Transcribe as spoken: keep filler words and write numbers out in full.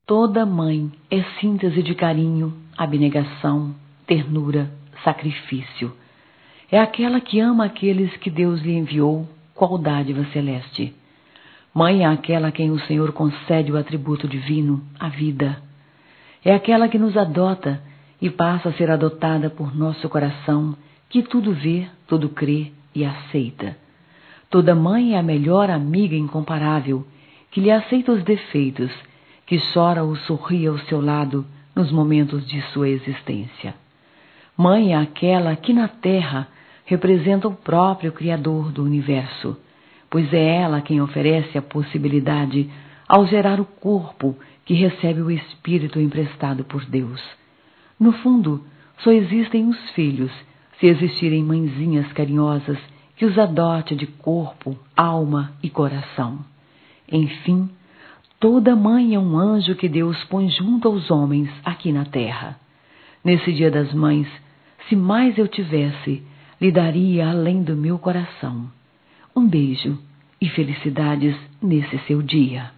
Toda mãe é síntese de carinho, abnegação, ternura, sacrifício. É aquela que ama aqueles que Deus lhe enviou, qual dádiva celeste. Mãe é aquela a quem o Senhor concede o atributo divino, a vida. É aquela que nos adota e passa a ser adotada por nosso coração, que tudo vê, tudo crê e aceita. Toda mãe é a melhor amiga incomparável, que lhe aceita os defeitos, que chora ou sorri ao seu lado nos momentos de sua existência. Mãe é aquela que na terra representa o próprio Criador do universo, pois é ela quem oferece a possibilidade ao gerar o corpo que recebe o espírito emprestado por Deus. No fundo, só existem os filhos, se existirem mãezinhas carinhosas que os adote de corpo, alma e coração. Enfim, toda mãe é um anjo que Deus põe junto aos homens aqui na terra. Nesse Dia das Mães, se mais eu tivesse, lhe daria além do meu coração. Um beijo e felicidades nesse seu dia.